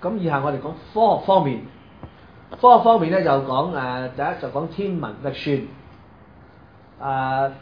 咁以下我哋講科學方面，科學方面咧就講第一就講天文歷算。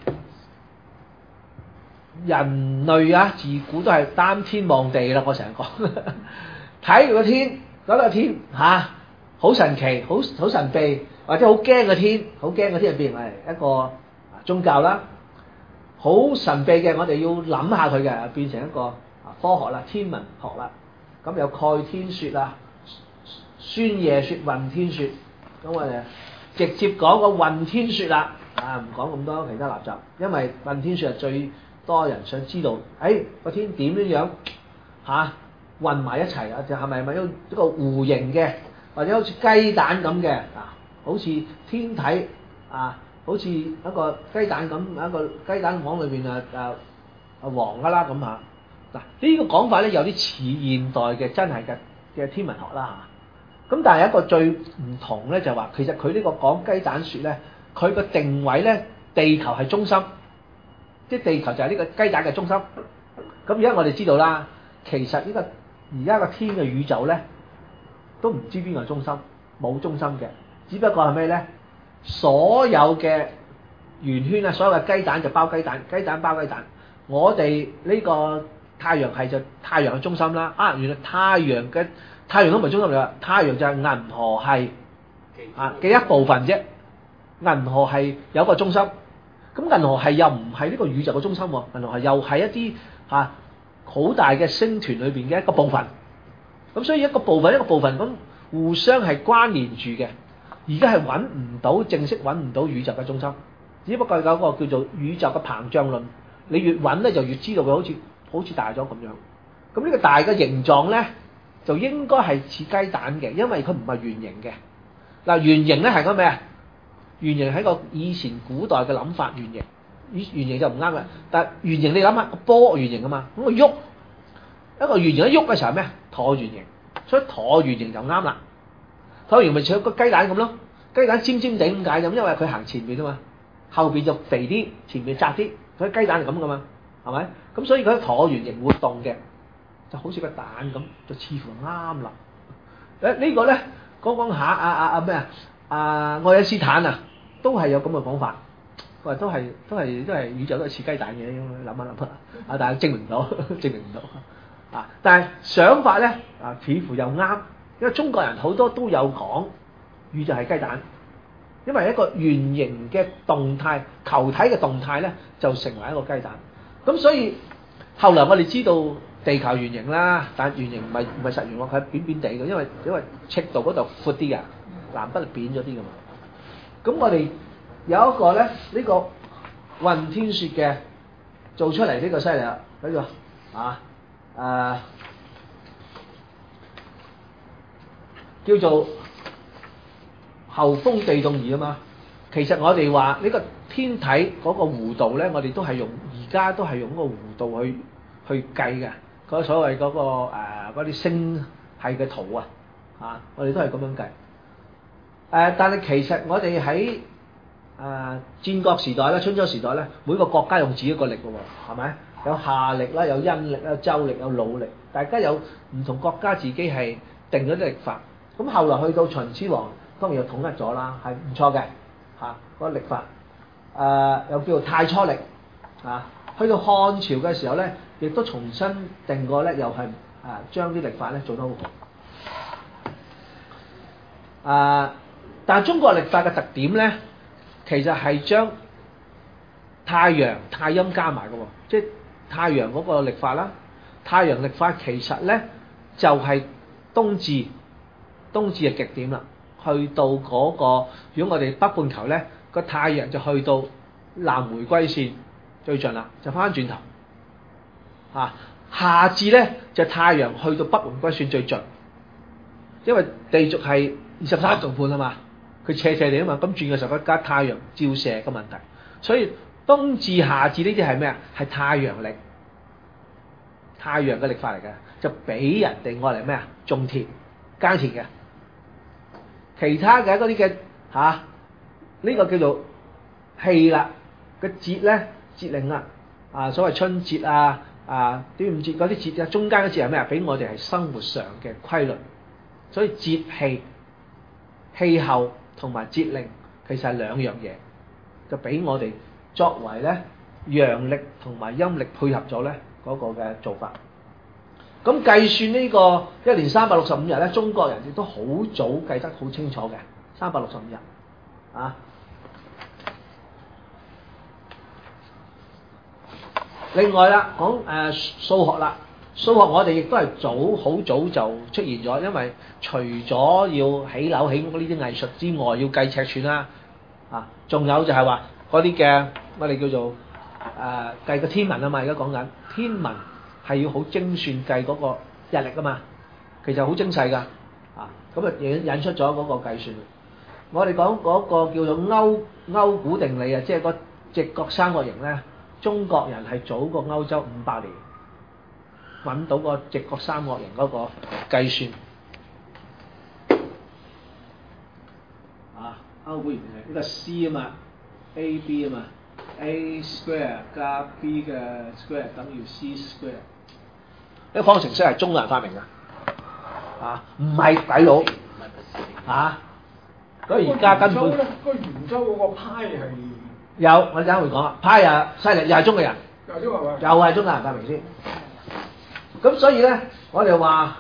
人類啊，自古都係擔天望地啦，我成日講，睇住個天，覺得個天好神奇，好神秘，或者好驚個天，好驚個天就變為一個宗教啦。好神秘嘅，我哋要諗下佢嘅，變成一個科學啦，天文學啦。咁有蓋天說啦，孫夜說運天說，咁我哋直接講個運天說啦，唔講咁多其他垃圾，因為運天說係最多人想知道，個天點樣混埋一齊啊？就係咪一個弧形嘅，或者好似雞蛋咁嘅好似天體好似一個雞蛋咁，一個雞蛋黃裏邊黃噶啦咁嚇。嗱呢個講法咧有啲似現代嘅真係嘅天文學啦嚇。咁但係一個最唔同咧就話，其實佢呢個講雞蛋說咧，佢個定位咧地球係中心。即係地球就係呢個雞蛋嘅中心。咁而家我哋知道啦，其實呢個而家個天嘅宇宙咧，都唔知邊個係中心，冇中心嘅。只不過係咩咧？所有嘅圓圈啊，所有嘅雞蛋就包雞蛋，雞蛋包雞蛋。我哋呢個太陽系就太陽嘅中心啦。原來太陽都唔係中心嚟㗎，太陽就係銀河系嘅一部分啫。銀河系有個中心。咁銀河系又唔係呢個宇宙嘅中心喎，銀河系又係一啲好大嘅星團裏邊嘅一個部分。咁所以一個部分咁互相係關聯住嘅。而家係正式揾唔到宇宙嘅中心，只不過有個叫做宇宙嘅膨脹論。你越揾咧就越知道佢好似大咗咁樣。咁呢個大嘅形狀咧就應該係似雞蛋嘅，因為佢唔係圓形嘅。圓形咧係個咩啊？圓形係個以前古代嘅諗法，圓形就唔啱嘅。但係圓形你諗下個波圓形啊嘛，咁喐一個圓形一喐嘅時候咩？橢圓形，所以橢圓形就啱啦。橢圓形咪似個雞蛋咁咯，雞蛋尖尖地咁解咁，因為佢行前面啊嘛，後邊就肥啲，前面窄啲，所以雞蛋係咁噶嘛，係咪？咁所以佢橢圓形活動嘅，就好似個蛋咁，就似乎啱啦。呢個咧講下咩愛因斯坦都係有咁嘅講法，佢話都係宇宙都係似雞蛋嘅，諗下但係證明唔到，但係想法咧似乎又啱，因為中國人好多都有講宇宙係雞蛋，因為一個圓形嘅動態球體嘅動態咧就成為一個雞蛋，咁所以後來我哋知道地球圓形啦，但係圓形唔係實圓喎，佢係扁扁地嘅，因為赤道嗰度闊啲㗎，南北係扁咗啲㗎嘛。咁我哋有一個咧呢個運天說嘅做出嚟，呢個犀利啦，呢個叫做候風地動儀啊嘛。其實我哋話呢個天體嗰個弧度咧，我哋都係而家都係用個弧度去計嘅，嗰所謂嗰個嗰啲星系嘅圖我哋都係咁樣計。但係其實我哋喺戰國時代咧、春秋時代咧，每個國家用自己個力嘅喎，係咪？有夏歷啦，有陰歷啦，有周歷，有魯歷，大家有唔同國家自己係定咗啲歷法。咁後來去到秦始皇，當然又統一咗啦，係唔錯嘅嗰個歷法。又叫做太初歷去到漢朝嘅時候咧，亦都重新定過咧，又係將啲歷法咧做得好好。但係中國歷法嘅特點咧，其實係將太陽、太陰加埋嘅喎，即係太陽嗰個歷法啦。太陽歷法其實咧就係冬至嘅極點啦，去到嗰個如果我哋北半球咧個太陽就去到南迴歸線最盡啦，就翻轉頭夏至咧就太陽去到北迴歸線最盡，因為地軸係23度半啊嘛。佢斜地啊嘛，咁轉嘅時候加太陽照射嘅問題，所以冬至、夏至呢啲係咩啊？係太陽歷，太陽嘅歷法嚟嘅，就俾人哋愛嚟咩啊？種田、耕田嘅。其他嘅嗰啲嘅呢個叫做氣啦，個節咧節令啦，所謂春節端午節嗰啲節中間嘅節係咩啊？俾我哋係生活上嘅規律， 所以節氣、氣候同埋節令其實係兩樣嘢，就俾我哋作為咧陽曆同埋陰曆配合咗咧嗰個嘅做法。咁計算呢個一年365日咧，中國人亦都好早計得好清楚嘅365日啊。另外啦，講數學啦，數學我哋亦都係好早就出現咗，因為除咗要起樓起屋呢啲藝術之外，要計尺寸啦，啊，仲有就係話嗰啲嘅我哋叫做計個天文啊嘛，而家講緊天文係要好精算計嗰個日曆啊嘛，其實好精細㗎，啊，咁啊引出咗嗰個計算。我哋講嗰個叫做歐股定理啊，即係個直角三角形咧。中國人係早過歐洲500年揾到個直角三角形嗰個計算。啊，歐股原來呢個 C 啊嘛 ，AB 啊嘛 ，A square 加 B 嘅 square 等於 C square。呢個方程式係中國人發明㗎，啊，唔係鬼佬，啊，所以而家根本個圓周嗰個派係。 有，我陣間會講啦。派啊，犀利，又係中國人，又係中國人發明先。咁所以咧，我哋話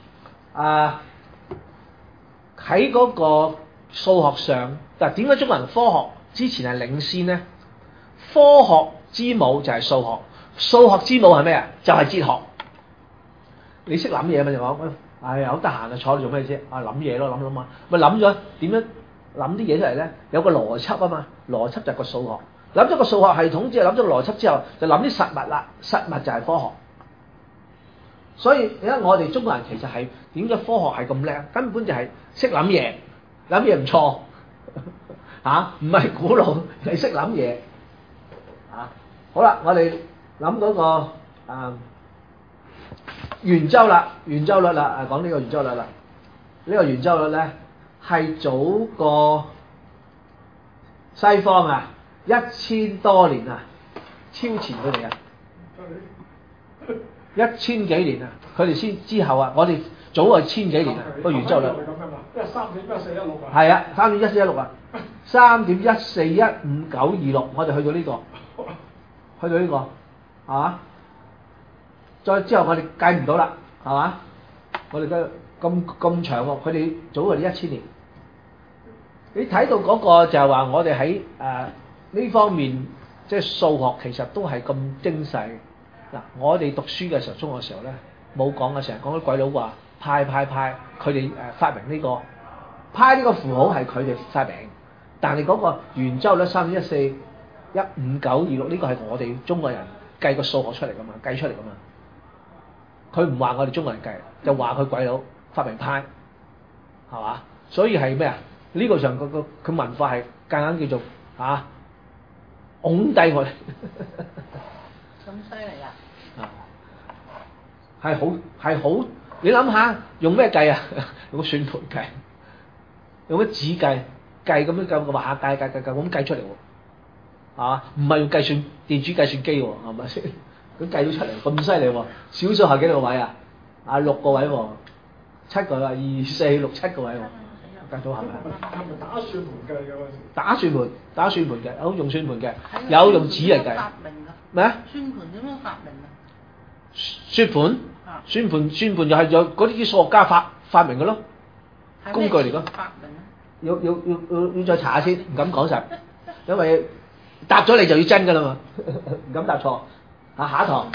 喺嗰個數學上，嗱，點解中國人科學之前係領先咧？科學之母就係數學，數學之母係咩啊？就係哲學。你識諗嘢咪就講，哎呀好得閒啊，坐喺度做咩啫？啊諗嘢咯，諗啊，咪諗咗點樣？諗啲嘢出嚟咧，有個邏輯啊嘛，邏輯就係個數學。諗咗個數學系統之後，諗咗個邏輯之後，就諗啲實物啦。實物就係科學。所以你睇我哋中國人其實係點解科學係咁叻？根本就係識諗嘢，諗嘢唔錯嚇，唔係古老，係識諗嘢嚇。好啦，我哋諗嗰個圓周啦，圓周率啦，講呢個圓周率啦，呢個圓周率咧。係早過西方啊，1000多年啊，超前佢哋啊，1000幾年啊，佢哋先之後啊，我哋早過1000幾年啊個圓周率。 因為3.1416啊。 係啊，3.1416啊，3.141596，我哋去到呢個，去到呢個，係嘛？再之後我哋計唔到啦，係嘛？我哋嘅咁長喎，佢哋早過你1000年。你睇到嗰個就係話我哋喺呢方面，即係數學其實都係咁精細。嗱，我哋讀書嘅時候，中學嘅時候咧冇講嘅，成日講啲鬼佬話派，佢哋發明呢個派呢個符號係佢哋發明，但係嗰個圓周率3.141596呢個係我哋中國人計個數學出嚟㗎嘛，計出嚟㗎嘛。佢唔話我哋中國人計，就話佢鬼佬發明派，係嘛？所以係咩啊？呢個上佢文化係夾硬叫做拱低我哋。 咁犀利啊！ 係好，你諗下用咩計啊？用個算盤計，用個紙計咁樣計個畫計咁計出嚟喎，係嘛？唔係用電子計算機喎，係咪先？佢計到出嚟咁犀利喎，小數係幾多個位啊？6個位喎，7個位，2、4、6、7個位喎。計到係咪？ 係咪打算盤計嘅嗰時？ 打算盤嘅，有用算盤嘅，有用紙嚟計。咩啊？ 算盤點樣發明啊？ 算盤就係有嗰啲數學家發明嘅咯，工具嚟㗎。 發明啊？ 要再查下先，唔敢講實，因為答咗你就要真㗎啦嘛，唔敢答錯。下一堂。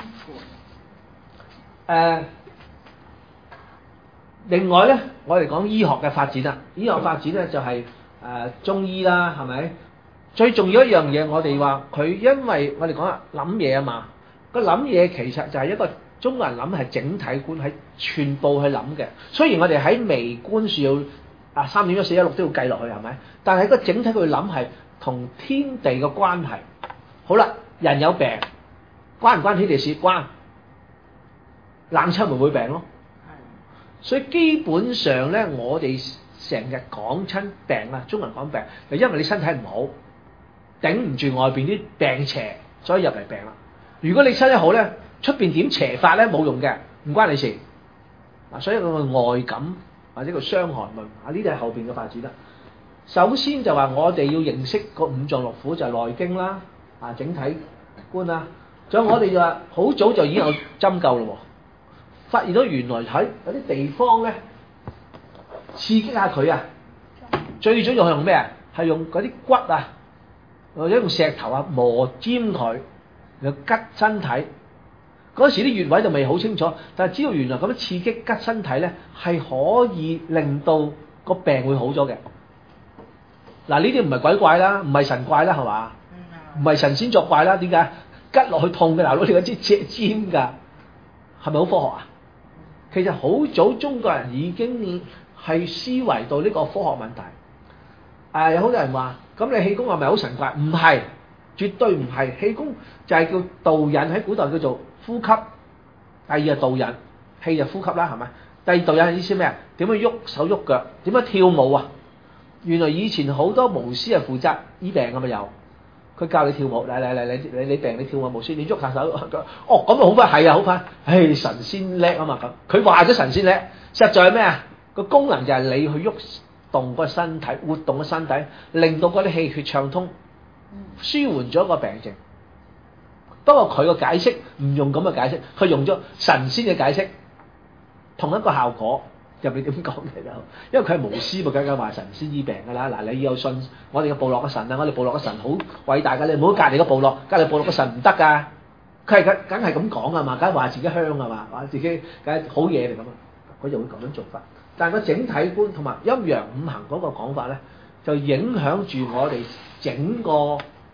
另外咧，我哋講醫學嘅發展啦。醫學發展咧就係中醫啦，係咪？最重要一樣嘢，我哋話佢，因為我哋講啦，諗嘢啊嘛。個諗嘢其實就係一個中國人諗係整體觀，係全部去諗嘅。雖然我哋喺微觀上要3.1416都要計落去，係咪？但係個整體佢諗係同天地嘅關係。好啦，人有病，關唔關天地事？關。冷親咪會病咯。所以基本上咧，我哋成日講親病啊，中國人講病，就因為你身體唔好，頂唔住外邊啲病邪，所以入嚟病啦。如果你身體好咧，出邊點邪法咧冇用嘅，唔關你事。所以個外感或者叫傷寒論啊，呢啲係後邊嘅發展啦。首先就話我哋要認識個五臟六腑就係內經啦，啊整體觀啦。仲有我哋就話好早就已經有針灸咯，發現到原來喺有啲地方咧刺激下佢啊，最早用咩啊？係用嗰啲骨啊，或者用石頭啊磨尖佢，然後拮身體。嗰時啲穴位就未好清楚，但係知道原來咁樣刺激拮身體咧，係可以令到個病會好咗嘅。嗱，呢啲唔係鬼怪啦，唔係神怪啦，係嘛？唔係神仙作怪啦。點解？拮落去痛嘅，嗱，攞你嗰支尖㗎，係咪好科學啊？其實好早中國人已經係思維到呢個科學問題。有好多人話，咁你氣功係咪好神怪？唔係，絕對唔係。氣功就係叫導引，喺古代叫做呼吸。第二就導引，氣就呼吸啦，係咪？第二導引係意思咩啊？點樣喐手喐腳？點樣跳舞啊？原來以前好多巫師係負責醫病㗎嘛，有佢教你跳舞，嚟你病你跳舞，巫師你喐下手，哦咁啊好快，係啊好快，唉神仙叻啊嘛咁，佢話咗神仙叻，實在係咩啊？個功能就係你去喐動個身體，活動個身體，令到嗰啲氣血暢通，舒緩咗個病症。不過佢個解釋唔用咁嘅解釋，佢用咗神仙嘅解釋，同一個效果。入面點講嘅就，因為佢係巫師嘛，梗係話神仙醫病㗎啦。嗱，你要信我哋嘅部落嘅神啊，我哋部落嘅神好偉大㗎，你唔好隔離個部落，隔離部落嘅神唔得㗎。佢係梗係咁講㗎嘛，梗係話自己香㗎嘛，話自己梗係好嘢嚟㗎嘛，佢就會咁樣做法。但係個整體觀同埋陰陽五行嗰個講法咧，就影響住我哋整個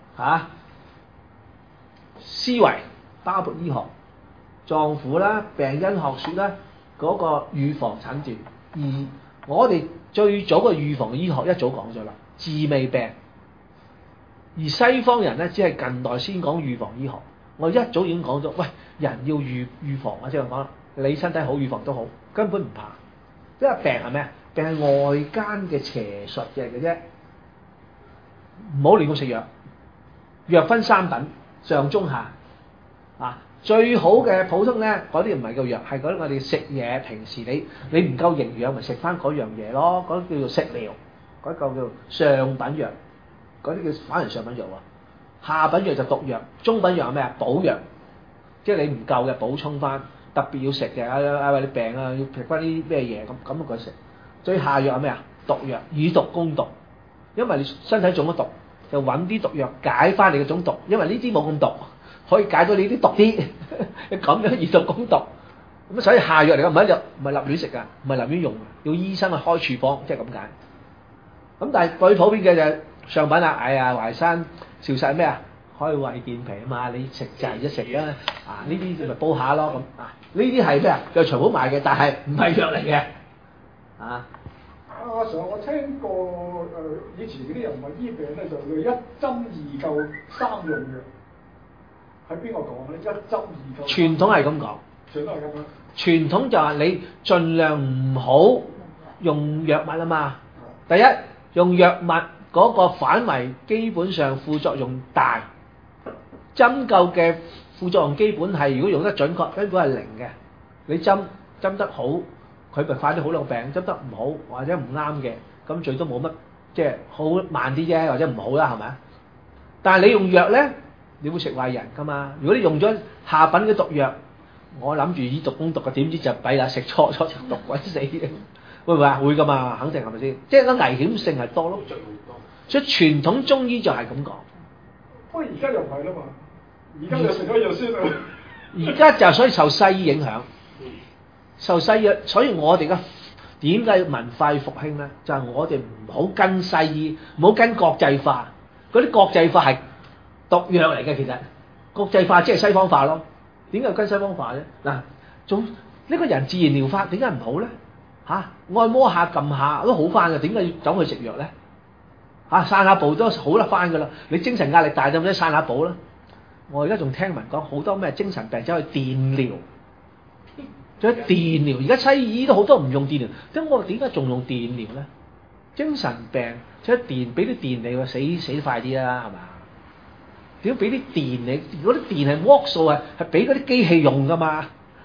思維，包括醫學、臟腑啦、病因學説啦。嗰個預防診斷，而我哋最早嘅預防醫學一早講咗啦，治未病。而西方人咧，只係近代先講預防醫學。我一早已經講咗，喂，人要預防啊，即係講你身體好，預防都好，根本唔怕。因為病係咩啊？病係外間嘅邪術嘅啫，唔好亂咁食藥。藥分三品，上中下啊。最好嘅普通咧，嗰啲唔係叫藥，係嗰啲我哋食嘢。平時你唔夠營養，咪食翻嗰樣嘢咯。嗰叫做食療，嗰個叫上品藥，嗰啲叫反而上品藥喎。下品藥就毒藥，中品藥係咩啊？補藥，即係你唔夠嘅補充翻，特別要食嘅。為你病啊，要食翻啲咩嘢咁佢食。最下藥係咩啊？毒藥，以毒攻毒，因為你身體中咗毒，就揾啲毒藥解翻你嘅種毒，因為呢啲冇咁毒。可以解到你啲毒啲，咁樣以毒攻毒。咁所以下藥嚟講唔係立亂食㗎，唔係立亂用，要醫生去開處方，即係咁解。咁但係最普遍嘅就係上品啦。哎呀，淮山、潮汕咩啊？開胃健脾啊嘛，你食就係一食啦。啊，呢啲咪煲下咯咁啊。呢啲係咩啊？藥材鋪賣嘅，但係唔係藥嚟嘅。啊， 阿 Sir，我聽過以前嗰啲人話醫病咧，就一針二救三用藥。喺邊個講咧？一針二救。傳統係咁講。 傳統係咁樣。 傳統就話你盡量唔好用藥物啊嘛。第一，用藥物嗰個範圍基本上副作用大，針灸嘅副作用基本係如果用得準確，根本係零嘅。你針得好，佢咪快啲好個病；針得唔好或者唔啱嘅，咁最多冇乜，即係好慢啲啫，或者唔好啦，係咪啊？但係你用藥咧？你會食壞人㗎嘛？如果你用咗下品嘅毒藥，我諗住以毒攻毒嘅，點知就弊啦！食錯咗就毒鬼死嘅，會唔會啊？會㗎嘛，肯定係咪先？即係個危險性係多咯。所以傳統中醫就係咁講。 不過而家又唔係啦嘛，而家就食咗藥先啦。 而家就所以受西醫影響，受西醫，所以我哋嘅點解文化要復興咧？就係我哋唔好跟西醫，唔好跟國際化，嗰啲國際化係毒藥嚟嘅。其實國際化即係西方化咯。點解要跟西方化咧？嗱，做呢個人自然療法點解唔好咧？按摩下撳下都好翻嘅，點解要走去食藥咧？散下步都好得翻噶啦。你精神壓力大就唔使散下步啦。我而家仲聽聞講好多咩精神病走去電療，仲有電療。而家西醫都好多唔用電療，咁我點解仲用電療咧？精神病即係電，俾啲電你，死快啲啦，係嘛？點俾啲電你？如果啲電係剝數係俾嗰啲機器用噶嘛？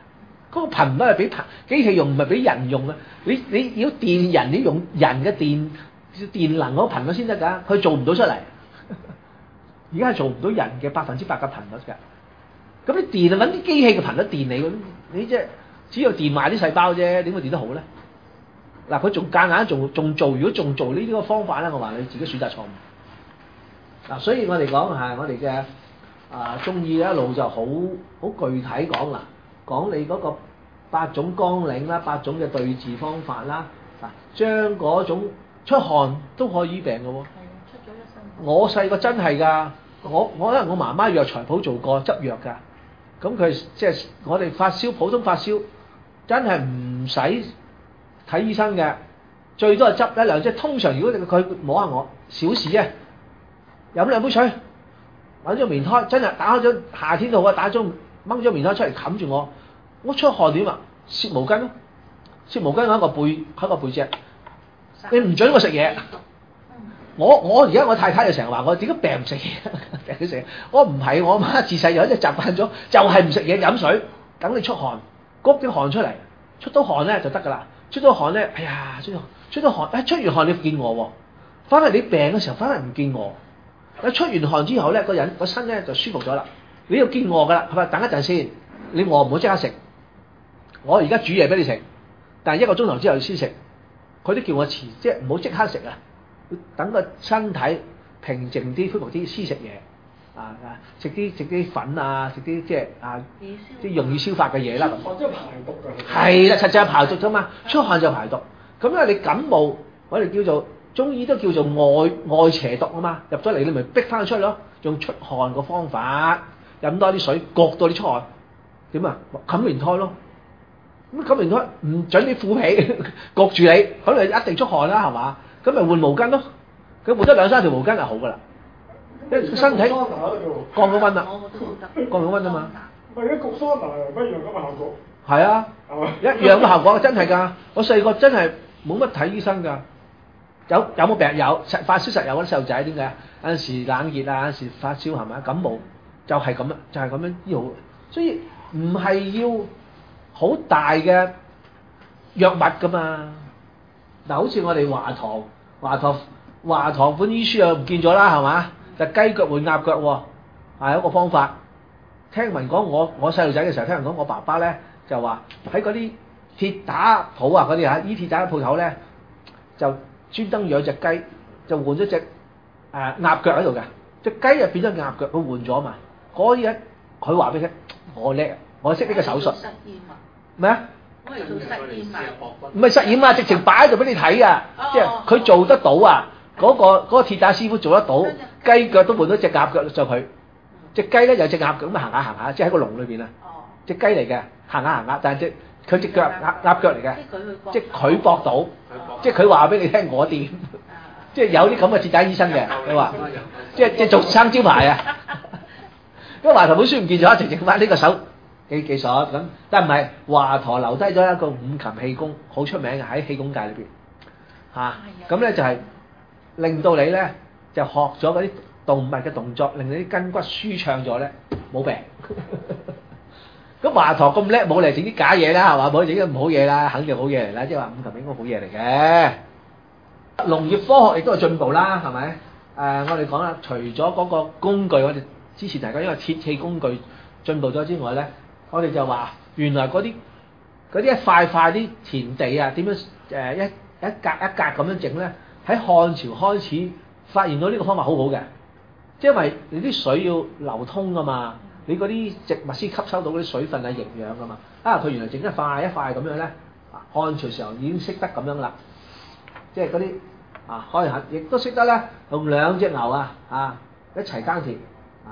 嗰個頻率係俾機器用，唔係俾人用啊！你要電人，你要用人嘅電能嗰個頻率先得㗎，佢做唔到出嚟。而家係做唔到人嘅100%嘅頻率㗎。咁你電啊揾啲機器嘅頻率電你即係只有電壞啲細胞啫，點會電得好咧？嗱，佢仲夾硬仲做，如果仲做呢啲個方法咧，我話你自己選擇錯誤。嗱，所以我哋講係我哋嘅中醫一路就好具體講啦，講你嗰個8種綱領啦，8種嘅對治方法啦，將嗰種出汗都可以醫病嘅喎。係啊，出咗一身。我細個真係㗎，我因為我媽媽藥材鋪做過執藥㗎，咁佢即係我哋發燒普通發燒，真係唔使睇醫生嘅，最多係執一兩，即係通常如果佢摸下我小事啊，飲兩杯水，揾張棉胎，真係打開咗夏天到啊，打咗掹咗棉胎出嚟冚住我出汗點啊？摺毛巾咯，摺毛巾喺個背脊，你唔準我食嘢。我而家我太太就成日話我點解病唔食嘢，病食嘢。我唔係，我媽自細有一隻習慣咗，就係唔食嘢飲水，等你出汗，谷啲汗出嚟，出到汗咧就得㗎啦。出到汗咧，哎呀，出到汗，出完汗你見我喎，翻嚟你病嘅時候翻嚟唔見我，你出完汗之後咧，個身咧就舒服咗啦，你又見我㗎啦，係咪？等一陣先，你餓唔好即刻食，我而家煮嘢俾你食，但係1個鐘頭之後先食，佢都叫我遲，即係唔好即刻食啊，等個身體平靜啲、恢復啲先食嘢。食啲粉啊，食啲即係啲容易消化嘅嘢啦。 或者排毒㗎。 係啦，實際係排毒啫嘛，出汗就排毒。咁因為你感冒，我哋叫做中醫都叫做外邪毒啊嘛，入咗嚟你咪逼翻佢出去咯，用出汗個方法，飲多啲水，焗到你出汗，點啊？冚棉胎咯。咁冚棉胎唔準你褲皮焗住你，咁你一定出汗啦，係嘛？咁咪換毛巾咯，佢換得2-3條毛巾就好㗎啦。因為身體降咗溫啦，降咗溫啊嘛。 咪啲焗桑拿係乜樣咁嘅效果？ 係啊，一樣嘅效果，真係㗎。我細個真係冇乜睇醫生㗎。有冇病？有，發燒實有嗰啲細路仔點解？有陣時冷熱啊，有陣時發燒係咪？感冒就係咁啦，就係咁樣醫好。所以唔係要好大嘅藥物㗎嘛。嗱，好似我哋華佗本醫書又唔見咗啦，係嘛？就雞腳換鴨腳喎，係一個方法。聽聞講我細路仔嘅時候，聽人講我爸爸咧就話喺嗰啲鐵打鋪啊嗰啲醫鐵打鋪頭咧，就專登養隻雞，就換咗隻鴨腳喺度嘅，隻雞又變咗鴨腳，佢換咗嘛。嗰日佢話俾你聽，我叻，我識呢個手術。咩啊？ 我係做實驗啊！ 唔係實驗啊，直情擺喺度俾你睇啊！即係佢做得到啊！嗰個鐵打師傅做得到，雞腳都換咗隻鴨腳就佢。隻雞咧有隻鴨腳咁行下，即係喺個籠裏邊啊。隻雞嚟嘅，行下，但係佢隻腳鴨腳嚟嘅，即係佢駁到，即係佢話俾你聽我掂，即係有啲咁嘅鐵打醫生嘅，佢話即係做生招牌啊。因為華佗本書唔見咗，直情翻呢個手技術咁，但係唔係華佗留低咗一個五禽氣功，好出名嘅喺氣功界裏邊嚇。咁咧就係令到你咧就學咗嗰啲動物嘅動作，令你啲筋骨舒暢咗咧，冇病。咁華佗咁叻，冇嚟整啲假嘢啦，係嘛？冇整啲唔好嘢啦，肯定好嘢嚟啦，即係話五禽應該好嘢嚟嘅。農業科學亦都係進步啦，係咪？我哋講啦，除咗嗰個工具，我哋之前大家因為鐵器工具進步咗之外咧，我哋就話原來嗰啲一塊啲田地啊，點樣一格一格咁樣整咧？喺漢朝開始發現到呢個方法好好嘅，即係因為你啲水要流通噶嘛，你嗰啲植物先吸收到嗰啲水分啊、營養噶嘛。佢原來整一塊一塊咁樣咧，漢朝時候已經識得咁樣啦，即係嗰啲開墾亦都識得咧，用2隻牛一齊耕田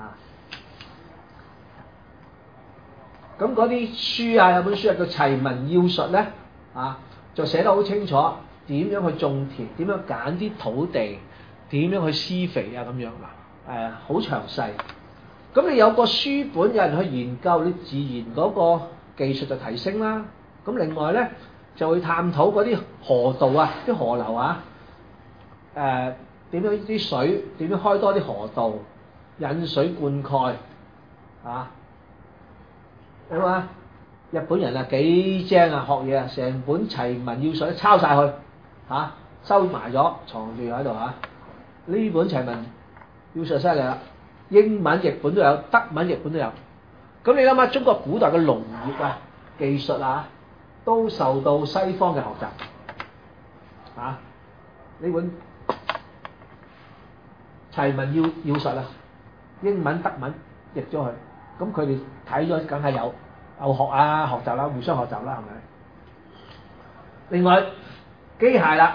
咁嗰啲書有本書叫《齊民要術》咧就寫得好清楚，點樣去種田，點樣揀啲土地，點樣去施肥咁樣好詳細。咁你有個書本，有人去研究，你自然嗰個技術就提升啦。咁另外咧就會探討嗰啲河道啲河流點樣啲水點樣開多啲河道，引水灌溉係嘛？ 日本人啊幾精啊，學嘢啊，成本齊民要術抄晒去嚇，收埋咗藏住喺度嚇。呢本齊民要術犀利啦，英文譯本都有，德文譯本都有。咁你諗下，中國古代嘅農業啊、技術啊，都受到西方嘅學習啊。呢本齊民要術啊，英文、德文譯咗去，咁佢哋睇咗梗係有學啊、學習啦、互相學習啦，係咪？另外機械啦，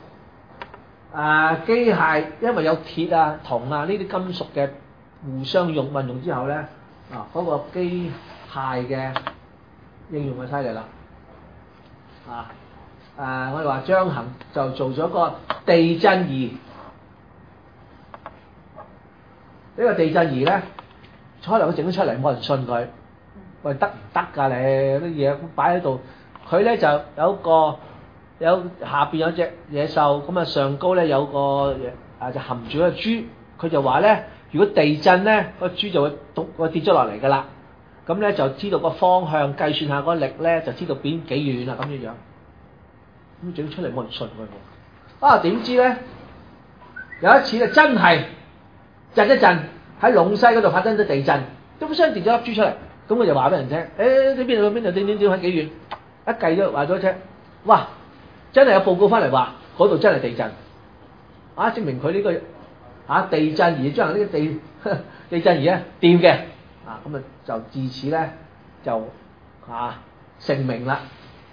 機械因為有鐵啊、銅啊呢啲金屬嘅互相運用之後咧，嗰個機械嘅應用就犀利啦，我哋話張衡就做咗個地震儀。呢個地震儀咧，初頭佢整咗出嚟冇人信佢，喂得唔得㗎你？啲嘢擺喺度，佢咧就有下邊有隻野獸，咁啊上高咧有個就含住個豬，佢就話咧，如果地震咧，個豬就會跌咗落嚟㗎啦，咁咧就知道個方向，計算下個力咧，就知道邊幾遠啦咁樣樣。咁整出嚟冇人信佢喎，點知咧有一次咧真係震一震喺隴西嗰度發生咗地震，都相跌咗粒豬出嚟，咁佢就話俾人聽，你邊度點喺幾遠？一計咗話咗啫，哇！真係有報告翻嚟話嗰度真係地震，證明佢呢個地震儀將呢個地震儀咧掂嘅，咁就自此咧就成名啦。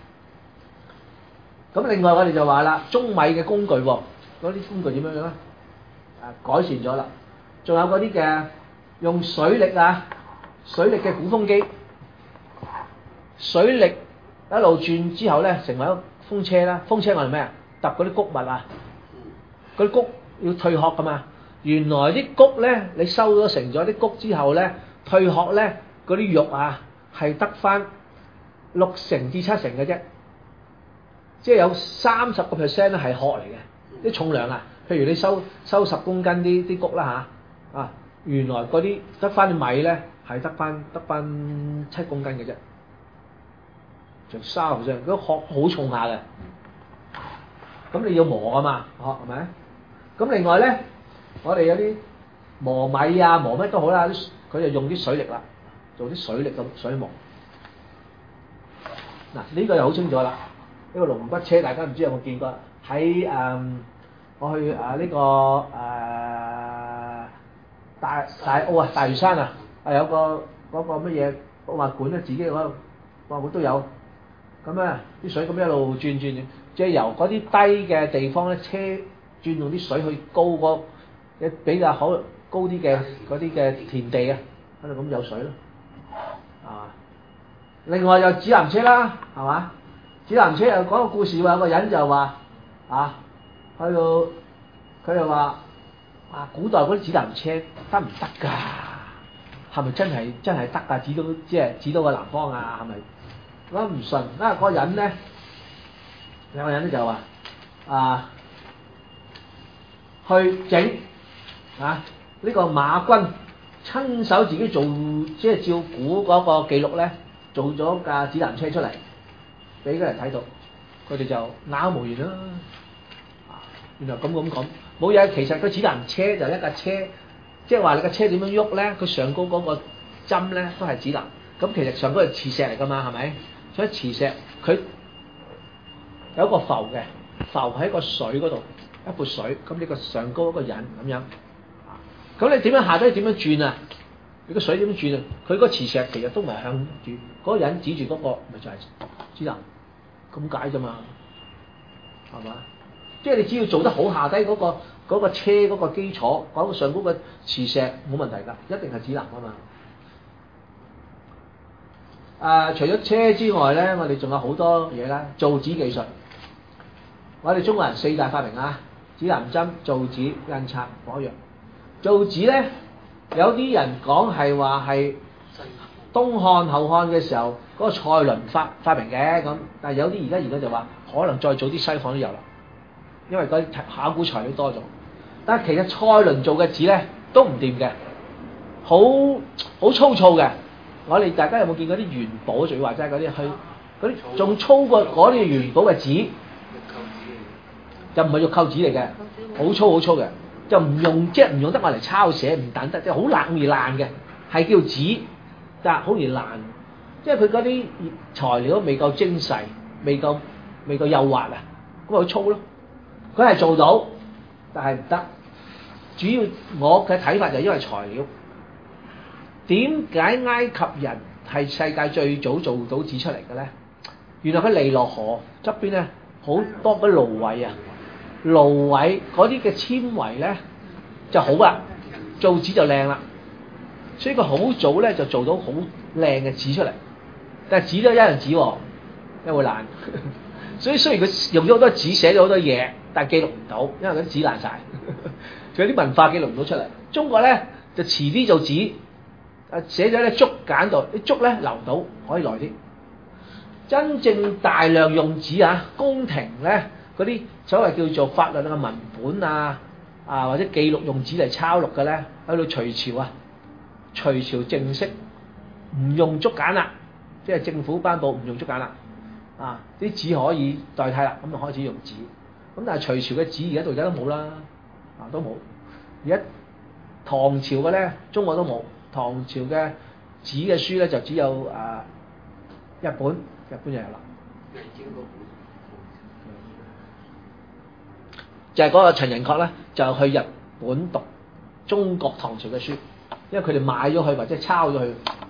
咁另外我哋就話啦，舂米嘅工具喎，嗰啲工具點樣樣咧？改善咗啦，仲有嗰啲嘅用水力嘅鼓風機，水力一路轉之後咧，成為一個風車啦。風車我係咩啊？揼嗰啲穀物啊，嗰啲穀要退殼噶嘛。原來啲穀咧，你收咗成咗啲穀之後咧，退殼咧，嗰啲肉係得翻6成至7成嘅啫，即係有30%咧係殼嚟嘅，啲重量啊。譬如你收10公斤啲穀啦原來嗰啲得翻啲米咧係得翻7公斤嘅啫，就30%，嗰殼好重下嘅。咁你要磨啊嘛，係咪？咁另外咧，我哋有啲磨米磨乜都好啦，佢就用啲水力啦，做啲水力嘅水磨。呢個就好清楚啦，呢個龍骨車大家唔知有冇見過？喺我去大澳大嶼山有個嗰個乜嘢博物館咧，自己嗰個博物館都有。咁啲水咁一路轉，即係由嗰啲低嘅地方咧，車轉用啲水去高個比較好高啲嘅嗰啲嘅田地喺度咁有水咯。另外有指南車啦，係嘛？指南車又講個故事話，有個人就話去到佢就話古代嗰啲指南車得唔得㗎？係咪真係得㗎？指到個南方係咪？我唔信，因為嗰個人咧，有個人咧就話去整呢個馬軍親手自己做，即係照古嗰個記錄咧，做咗架指南車出嚟，俾嗰人睇到，佢哋就啞無言啦。原來咁冇嘢。其實個指南車就一架車，即係話你架車點樣喐咧，佢上高嗰個針咧都係指南。咁其實上高係磁石嚟㗎嘛，係咪？所以磁石佢有一個浮喺個水嗰度，一潑水，咁呢個上高一個人咁樣。咁你點樣下低點樣轉啊？你個水點樣轉啊？佢個磁石其實都唔係向住嗰個人指住嗰個，咪就係指南咁解啫嘛，係嘛？即係你只要做得好，下低嗰個車嗰個基礎，嗰個上高個磁石冇問題㗎，一定係指南啊嘛。除咗車之外咧，我哋仲有好多嘢啦。造紙技術，我哋中國人4大發明指南針、造紙、印刷、火藥。造紙咧，有啲人講係話係東漢後漢嘅時候嗰個蔡倫發明嘅咁，但係有啲而家就話可能再早啲西漢都有啦，因為嗰啲考古材料多咗。但係其實蔡倫做嘅紙咧都唔掂嘅，好粗糙嘅。 我哋大家有冇見過啲元寶？仲要話齋嗰啲去嗰啲仲粗過嗰啲元寶嘅紙，就唔係玉扣紙嚟嘅，好粗好粗嘅，就唔用即係唔用得我嚟抄寫，唔等得，即係好難易爛嘅，係叫紙，但係好易爛，因為佢嗰啲材料未夠精細，未夠幼滑啊，咁咪好粗咯。佢係做到，但係唔得。主要我嘅睇法就係因為材料。點解埃及人係世界最早做到紙出嚟嘅咧？原來佢尼羅河側邊咧好多嗰蘆葦啊，蘆葦嗰啲嘅纖維咧就好啦，做紙就靚啦。所以佢好早咧就做到好靚嘅紙出嚟，但係紙都一樣紙喎，因為會爛。所以雖然佢用咗好多紙寫咗好多嘢，但係記錄唔到，因為嗰啲紙爛晒。仲有啲文化記錄唔到出嚟。中國咧就遲啲做紙。寫咗喺竹簡度，啲竹咧留到可以耐啲。真正大量用紙啊，宮廷咧嗰啲所謂叫做法律嘅文本啊，或者記錄用紙嚟抄錄嘅咧，喺到隋朝啊，隋朝正式唔用竹簡啦，即係政府頒布唔用竹簡啦，啲紙可以代替啦，咁就開始用紙。咁但係隋朝嘅紙而家到而家都冇啦，都冇。而家唐朝嘅咧，中國都冇。唐朝嘅紙嘅書咧就只有日本就有啦。就係嗰個陳寅恪咧，就去日本讀中國唐朝嘅書，因為佢哋買咗佢或者抄咗佢。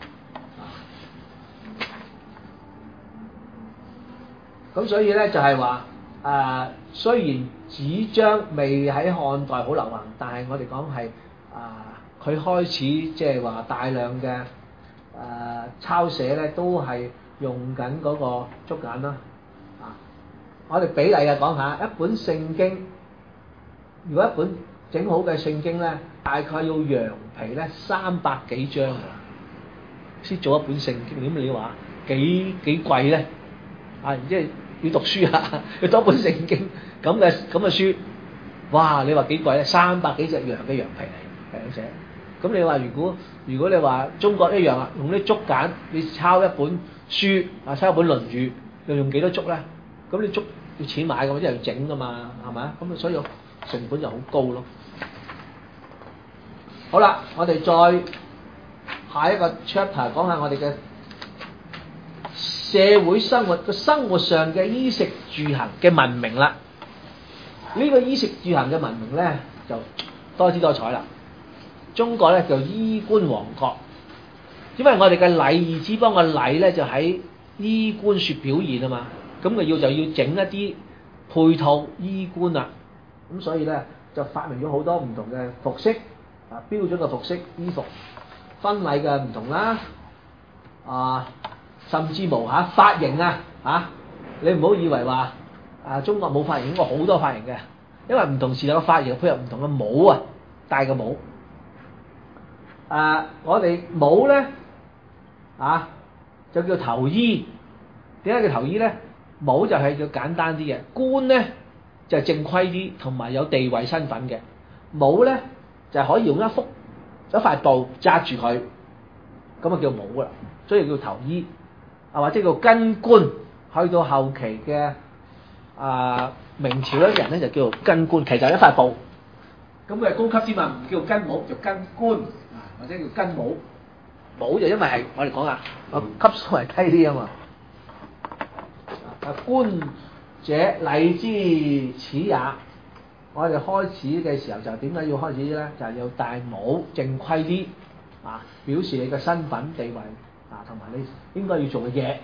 咁所以咧就係話雖然紙張未喺漢代好流行，但係我哋講係佢開始即係話大量嘅抄寫咧，都係用緊嗰個竹簡啦。我哋比例講下，一本聖經，如果一本整好嘅聖經咧，大概要羊皮咧300幾張㗎，先做一本聖經。點你話幾貴咧？即係要讀書啊，要多本聖經咁嘅書，哇！你話幾貴咧？300幾隻羊嘅羊皮嚟寫。咁你話如果你話中國一樣啊，用啲竹簡，你抄一本書抄一本《論語》，又用幾多竹咧？咁你竹要錢買㗎嘛，即係要整㗎嘛，係咪啊？咁所以成本就好高咯。好啦，我哋再下一個 chapter 講下我哋嘅社會生活上嘅衣食住行嘅文明啦。呢個衣食住行嘅文明咧就多姿多彩啦。中國咧叫衣冠王國，因為我哋嘅禮儀之邦嘅禮咧就喺衣冠説表現啊嘛，咁佢就要整一啲配套衣冠啦，咁所以咧就發明咗好多唔同嘅服飾，標準嘅服飾衣服，婚禮嘅唔同啦，甚至無髮型你唔好以為話中國冇髮型，中國好多髮型嘅，因為唔同時代嘅髮型配合唔同嘅帽戴嘅帽。我哋帽咧就叫頭衣。點解叫頭衣咧？帽就係叫簡單啲嘅，冠咧就係正規啲，同埋有地位身份嘅。帽咧就係可以用一塊布紮住佢，咁啊叫帽啦，所以叫頭衣。或者叫巾冠。去到後期嘅明朝咧，人咧就叫做巾冠，其實係一塊布。咁佢係高級啲嘛，唔叫巾帽，叫巾冠。或者叫巾帽，帽就因為係我哋講級數係低啲啊嘛。冠者禮之始也。我哋開始嘅時候就點解要開始咧？就係要戴帽，正規啲表示你嘅身份地位同埋你應該要做嘅嘢。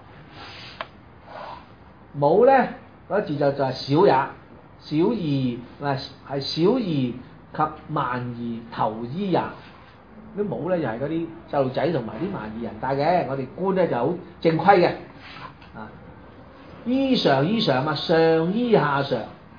帽咧嗰字就係小也，小兒係小兒及蠻夷頭衣也。啲帽咧又係嗰啲細路仔同埋啲蠻夷人戴嘅，我哋官咧就好正規嘅。衣裳嘛，上衣下裳，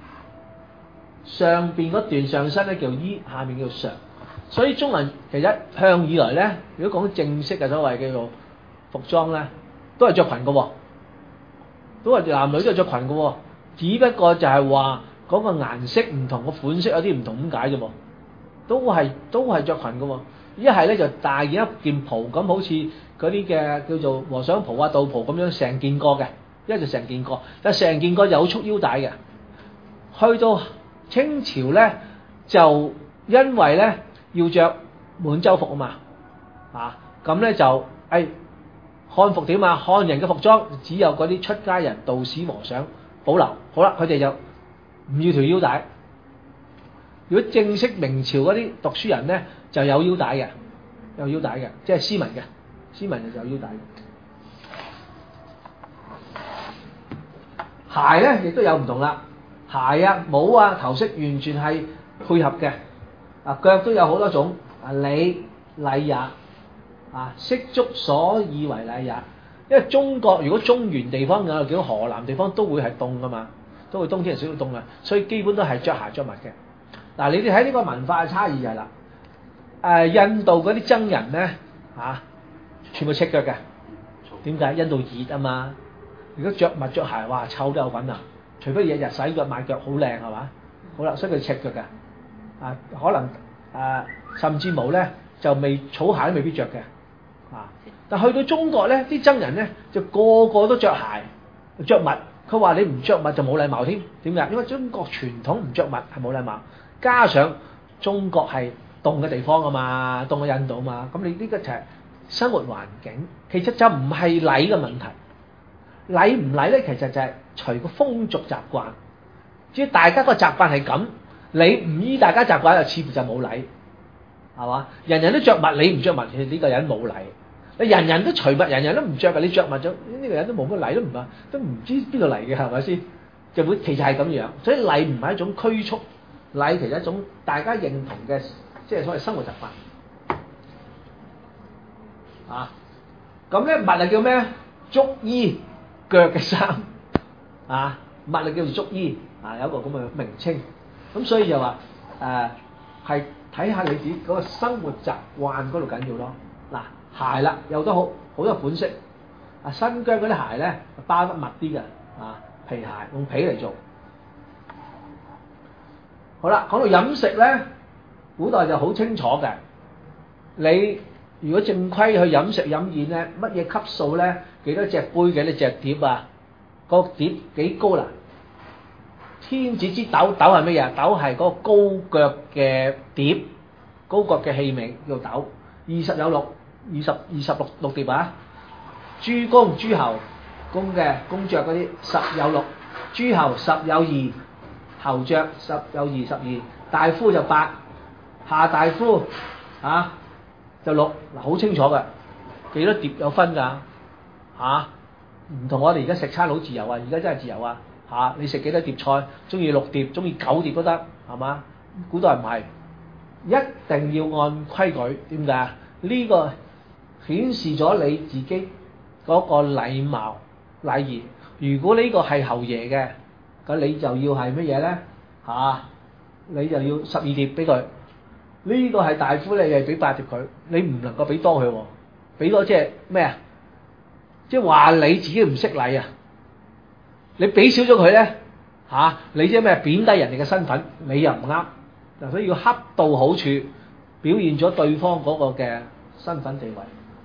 上邊嗰段上身咧叫衣，下面叫裳。所以中文其實一向以來咧，如果講正式嘅所謂叫做服裝咧，都係着裙嘅喎，都係男女都係着裙嘅喎，只不過就係話嗰個顏色唔同，個款式有啲唔同咁解啫喎，都係着裙嘅喎。 一係咧就大件一件袍咁，好似嗰啲嘅叫做和尚袍啊、道袍咁樣成件過嘅，一就成件過，但成件過有束腰帶嘅。去到清朝咧，就因為咧要着滿洲服啊嘛，咁咧就漢服點啊？漢人嘅服裝只有嗰啲出家人、道士、和尚保留。好啦，佢哋就唔要條腰帶。如果正式明朝嗰啲讀書人咧，就有腰帶嘅，有腰帶嘅，即係斯文嘅，斯文就有腰帶嘅。鞋咧亦都有唔同啦，鞋啊、帽啊、頭飾完全係配合嘅。腳都有好多種，禮也。適足所以為禮也，因為中國如果中原地方有幾個河南地方都會係凍噶嘛，都會冬天係少少凍嘅，所以基本都係着鞋着襪嘅。嗱，你哋睇呢個文化嘅差異係啦，印度嗰啲僧人咧全部赤腳嘅，點解？印度熱啊嘛，如果着襪着鞋，哇臭都有份啊！除非日日洗腳抹腳好靚係嘛，好啦，所以佢赤腳嘅，可能甚至冇咧就草鞋都未必着嘅。但去到中國咧，啲僧人咧就個個都着鞋着襪。佢話你唔着襪就冇禮貌添。點解？因為中國傳統唔着襪係冇禮貌，加上中國係凍嘅地方啊嘛，凍嘅印度啊嘛，咁你呢個就係生活環境。其實就唔係禮嘅問題，禮唔禮咧，其實就係隨個風俗習慣。只要大家個習慣係咁，你唔依大家習慣，就似乎就冇禮，係嘛？人人都着襪，你唔着襪，其實呢個人冇禮。你人人都除襪，人人都唔着嘅，你着襪咗，呢個人都冇乜禮，都唔知邊度嚟嘅，係咪先？就會其實係咁樣，所以禮唔係一種拘束，禮其實係一種大家認同嘅，即係所謂生活習慣。咁咧襪係叫咩？足衣腳嘅衫，襪係叫做足衣，有一個咁嘅名稱。咁所以就話係睇下你自己嗰個生活習慣嗰度緊要咯。鞋啦，有好多款式。新疆嗰啲鞋咧包得密啲嘅，皮鞋用皮嚟做。好啦，講到飲食咧，古代就好清楚嘅。你如果正規去飲食飲宴咧，乜嘢級數咧？幾多隻杯？幾多隻碟啊？個碟幾高啦？天子之斗，斗係乜嘢？斗係嗰個高腳嘅碟，高腳嘅器皿叫斗。20有六碟啊！諸公諸侯公嘅公爵嗰啲10有6，諸侯10有2，侯爵10有2，12，大夫就8，下大夫就6。好清楚嘅，幾多碟有分㗎？唔同我哋而家食餐好自由啊！而家真係自由啊！你食幾多碟菜？中意6碟，中意9碟都得，係嘛？古代唔係，一定要按規矩。點解？呢個顯示咗你自己嗰個禮貌禮儀。如果呢個係侯爺嘅，咁你就要係乜嘢咧？你就要12碟俾佢。呢個係大夫，你係俾8碟佢，你唔能夠俾多佢喎。俾多即係咩啊？即係話你自己唔識禮啊！你俾少咗佢咧，你即係咩？貶低人哋嘅身份，你又唔啱。嗱，所以要恰到好處，表現咗對方嗰個嘅身份地位。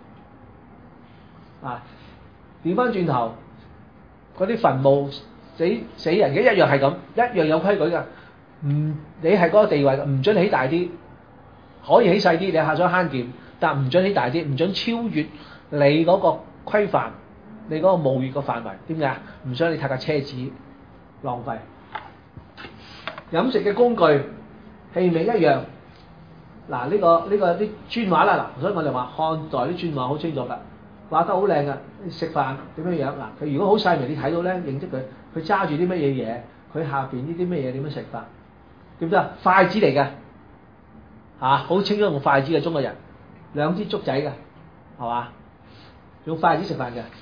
調翻轉頭，嗰啲墳墓死人嘅一樣係咁，一樣有規矩㗎。你係嗰個地位，唔准起大啲，可以起細啲，你下咗慳儉，但唔准起大啲，唔准超越你嗰個規範，你嗰個墓穴個範圍。點解？唔想你太過奢侈浪費。飲食嘅工具器皿一樣。呢個啲磚畫啦，所以我哋話漢代啲磚畫好清楚㗎，畫得好靚㗎。食飯點樣樣？佢如果好細微，你睇到咧，認識佢揸住啲乜嘢嘢，佢下邊呢啲乜嘢點樣食法？點得？筷子嚟嘅，好清楚用筷子嘅中國人，2支竹仔嘅，係嘛？用筷子食飯嘅。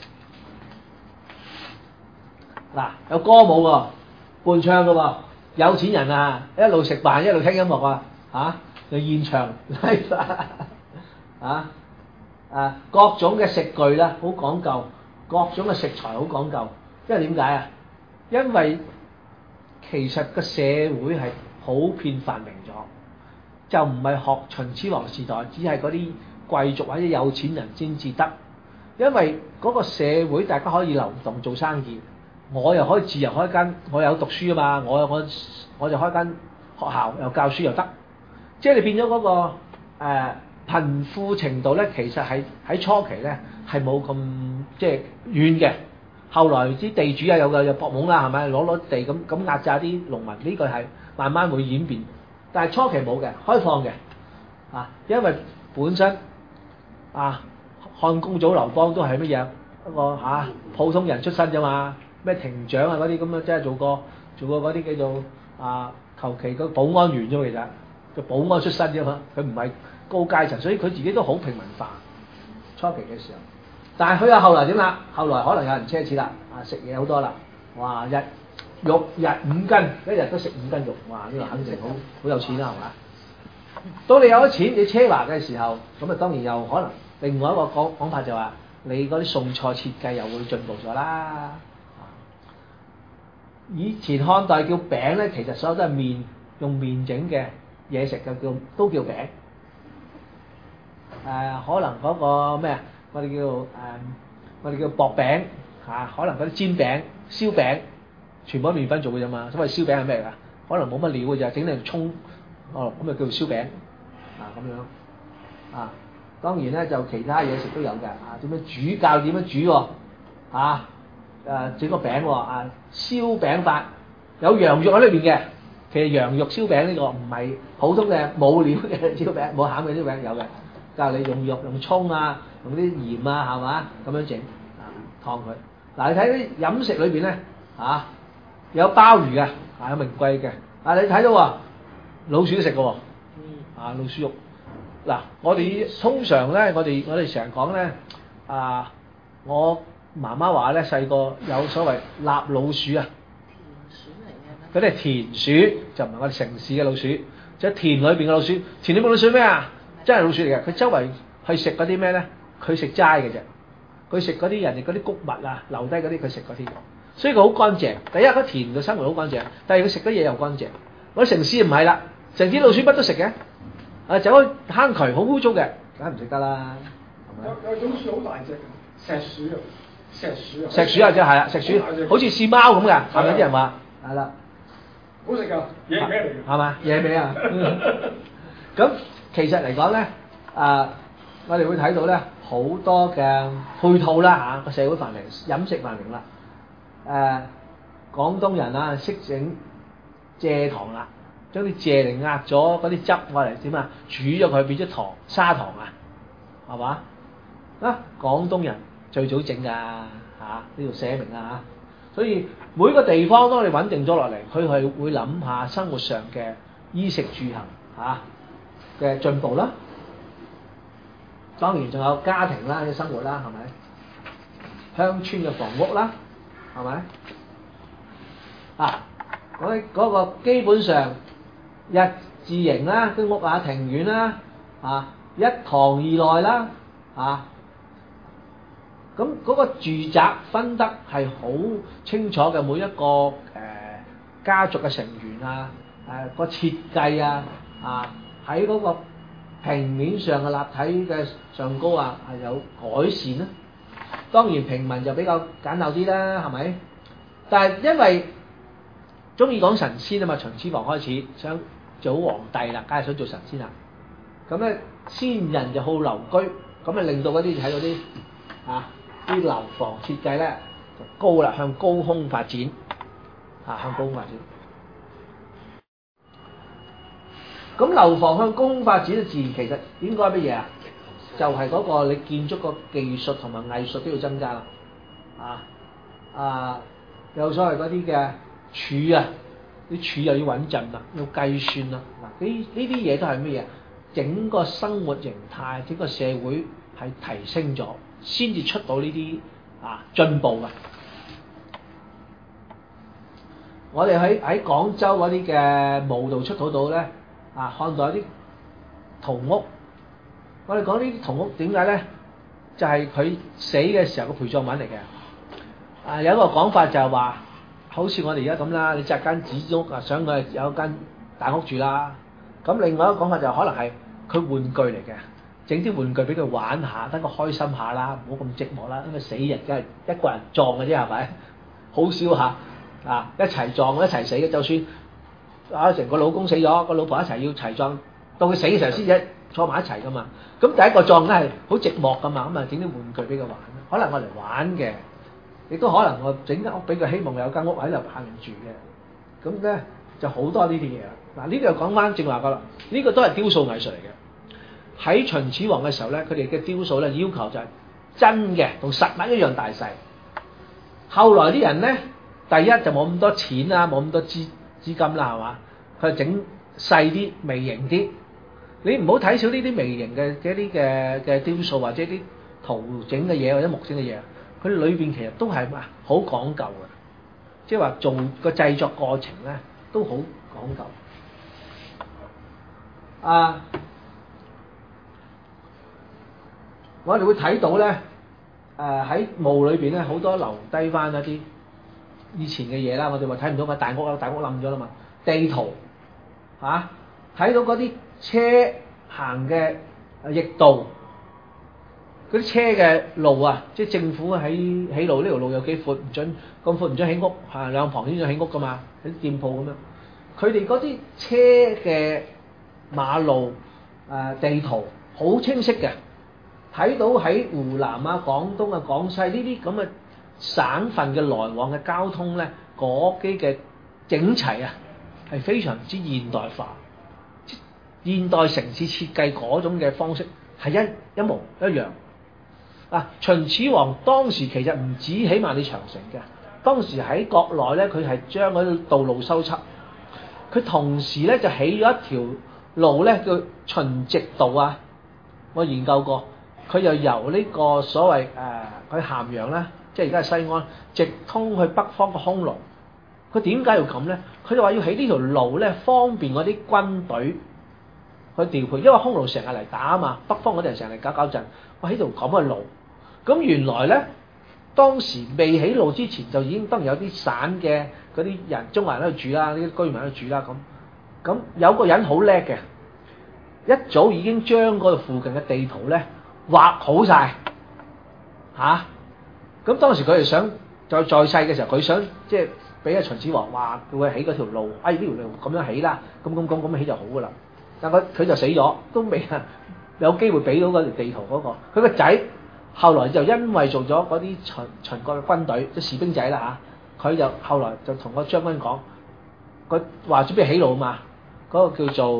有歌舞喎，伴唱嘅喎，有錢人一路食飯一路聽音樂就現場 live 各種嘅食具啦，好講究，各種嘅食材好講究。因為點解啊？因為其實個社會係普遍繁榮咗， 就唔係學秦始皇時代，只係嗰啲貴族或者有錢人先至得，因為嗰個社會大家可以流動做生意，我又可以自由開間，我有讀書啊嘛，我就開間學校又教書又得，即係你變咗嗰個貧富程度咧，其實係喺初期咧係冇咁即係遠嘅。後來啲地主啊有博懵啦，係咪攞地咁壓榨啲農民？呢個係慢慢會演變，但係初期冇嘅，開放嘅啊，因為本身啊漢公祖劉邦都係乜嘢一個普通人出身啫嘛，咩亭長啊嗰啲咁樣，即係做過嗰啲叫做求其個保安員啫嘛，其實個保安出身啫嘛，佢唔係高階層，所以佢自己都好平民化初期嘅時候。但係佢又後來點啦？後來可能有人奢侈啦，食嘢好多啦，哇肉日5斤，一日都食5斤肉，哇呢個肯定好有錢啦，係嘛？到你有咗錢，你奢華嘅時候，咁啊當然又可能另外一個講法就話，你嗰啲餸菜設計又會進步咗啦。以前漢代叫餅咧，其實所有都係麵，用麵整嘅嘢食就都叫餅。可能嗰個咩啊？我哋叫薄餅可能嗰啲煎餅、燒餅，全部都麵粉做嘅啫嘛。所謂燒餅係咩㗎？可能冇乜料嘅啫，整嚟葱，咁就叫做燒餅咁樣當然咧就其他嘢食都有嘅點樣煮教點樣煮整個餅燒餅法有羊肉喺裏邊嘅。其實羊肉燒餅呢個唔係普通嘅冇料嘅燒餅，冇餡嘅燒餅有嘅。教你用肉、用葱用啲鹽係嘛咁樣整燙佢。嗱你睇啲飲食裏邊咧有鮑魚嘅有名貴嘅。你睇到老鼠都食嘅喎老鼠肉。嗱我哋通常咧我哋成日講咧我媽媽話咧細個有所謂臘老鼠啊。嗰啲係田鼠，就唔係我哋城市嘅老鼠，即係田裏邊嘅老鼠。田裏邊老鼠咩啊？真係老鼠嚟嘅，佢周圍去食嗰啲咩咧？佢食齋嘅啫，佢食嗰啲人哋嗰啲穀物留低嗰啲佢食嗰啲，所以佢好乾淨。第一，佢田嘅生活好乾淨；第二，佢食嘅嘢又乾淨。我哋城市唔係啦，成啲老鼠乜都食嘅，走去坑渠好污糟嘅，梗係唔食得啦。 有種鼠好大隻，石鼠啊， 石鼠啊，即係石鼠，好似試貓咁嘅，係咪啲人話？係啦。 好食㗎，野味嚟嘅， 係嘛？野味啊！咁其實嚟講咧，我哋會睇到咧好多嘅配套啦個社會繁榮，飲食繁榮啦。廣東人識整蔗糖啦，將啲蔗嚟壓咗嗰啲汁我嚟點煮咗佢變咗糖砂糖係嘛？廣東人最早整㗎呢度寫明所以每個地方當你穩定咗落嚟，佢係會諗下生活上嘅衣食住行嘅進步啦。當然仲有家庭啦嘅生活啦，係咪？鄉村嘅房屋啦，係咪？嗰個基本上一字形啦，啲屋庭院啦，一堂二內啦，咁嗰個住宅分得係好清楚嘅，每一個家族嘅成員個設計喺嗰個平面上嘅立體嘅上高係有改善啦。當然平民就比較簡陋啲啦，係咪？但係因為中意講神仙啊嘛，秦始皇開始想做皇帝啦，梗係想做神仙啦。咁咧先人就好留居，咁令到嗰啲睇到啲啲樓房設計咧就高啦，向高空發展向高空發展。咁樓房向高空發展嘅自然其實應該乜嘢就係嗰個你建築個技術同埋藝術都要增加啦。有所謂嗰啲嘅柱啲柱又要穩陣啦，要計算啦。嗱呢啲嘢都係乜嘢？整個生活形態，整個社會係提升咗，先至出到呢啲進步嘅。我哋喺廣州嗰啲嘅墓道出土到咧漢代啲銅屋。我哋講呢啲銅屋點解咧？就係佢死嘅時候個陪葬品嚟嘅。有一個講法就係話，好似我哋而家咁啦，你紮間紙屋想佢有間大屋住啦， 咁另外一個講法就可能係佢玩具嚟嘅，整啲玩具俾佢玩下，等佢開心下啦，唔好咁寂寞啦。因為死人梗係一個人撞嘅啫，係咪？好少下啊，一齊撞一齊死嘅。就算啊成個老公死咗，個老婆一齊要齊葬，到佢死嘅時候先至坐埋一齊噶嘛。咁第一個撞梗係好寂寞噶嘛，咁啊整啲玩具俾佢玩，可能我嚟玩嘅，亦都可能我整間屋俾佢，希望有間屋喺度盼住嘅。咁咧就好多呢啲嘢啦。嗱呢度又講翻正話噶啦，呢個都係雕塑藝術嚟嘅。喺秦始皇嘅時候咧，佢哋嘅雕塑咧要求就係真嘅，同實物一樣大細。後來啲人咧，第一就冇咁多錢啦，冇咁多資金啦，係嘛？佢整細啲、微型啲。你唔好睇少呢啲微型嘅一啲嘅雕塑或者啲陶整嘅嘢或者木整嘅嘢，佢裏邊其實都係好講究嘅，即係話做個製作過程咧都好講究。我哋會睇到咧，喺墓裏邊咧好多留低翻一啲以前嘅嘢啦。我哋話睇唔到個大屋啦，大屋冧咗啦嘛。地圖嚇睇到嗰啲車行嘅驛道，嗰啲車嘅路啊，即係政府喺起路呢條路有幾闊，唔準咁闊唔準起屋嚇，兩旁先準起屋噶嘛，啲店鋪咁樣。佢哋嗰啲車嘅馬路地圖好清晰嘅。睇到喺湖南啊、廣東啊、廣西呢啲咁嘅省份嘅來往嘅交通咧，嗰啲嘅整齊啊，係非常之現代化、現代城市設計嗰種嘅方式係一模一樣。秦始皇當時其實唔止起萬里長城嘅，當時喺國內咧，佢係將嗰啲道路修葺，佢同時咧就起咗一條路咧叫秦直道啊，我研究過。佢又由呢個所謂佢咸陽咧，即係而家係西安，直通去北方嘅匈奴。佢點解要咁咧？佢就話要起呢條路咧，方便嗰啲軍隊去調配，因為匈奴成日嚟打啊嘛，北方嗰啲人成日嚟搞震。我起條咁嘅路，咁原來咧當時未起路之前就已經當然有啲省嘅嗰啲人，中國人喺度住啦，呢啲居民喺度住啦咁有個人好叻嘅，一早已經將嗰度附近嘅地圖咧畫好晒嚇，咁當時佢哋想在世嘅時候，佢想即係俾阿秦始皇話會起嗰條路，呢條路咁樣起啦，咁起就好噶啦。但佢就死咗，都未有機會俾到嗰條地圖嗰個。佢個仔後來就因為做咗嗰啲秦國嘅軍隊，即係士兵仔啦嚇，佢就後來就同個將軍講，佢話準備起路嘛，嗰個叫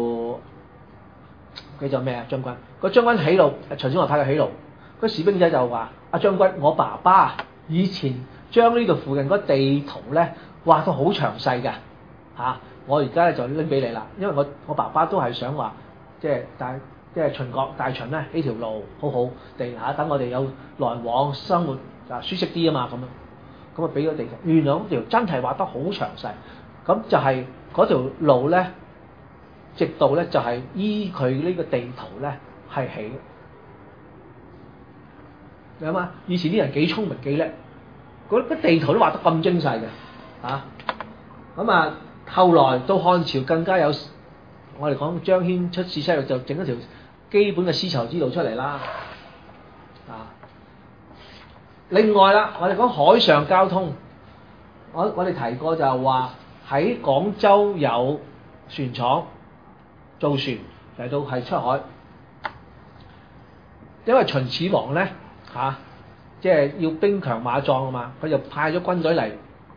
做咩啊將軍？個將軍起路，秦始皇派佢起路，個士兵仔就話：阿將軍，我爸爸以前將呢度附近嗰地圖咧畫到好詳細嘅嚇，我而家咧就拎俾你啦，因為我爸爸都係想話，即係秦國大秦咧呢條路好好地嚇，等我哋有來往生活舒適啲啊嘛咁啊俾咗地圖，原來嗰條真係畫得好詳細，咁就係嗰條路咧。直道咧就係依佢呢個地圖咧係起嘅，你諗下，以前啲人幾聰明幾叻，嗰地圖都畫得咁精細嘅嚇。咁後來到漢朝更加有，我哋講張騫出使西域就整一條基本嘅絲綢之路出嚟啦。另外啦，我哋講海上交通，我哋提過就係話喺廣州有船廠。造船嚟到係出海，因為秦始皇咧即係要兵強馬壯啊嘛，佢就派咗軍隊嚟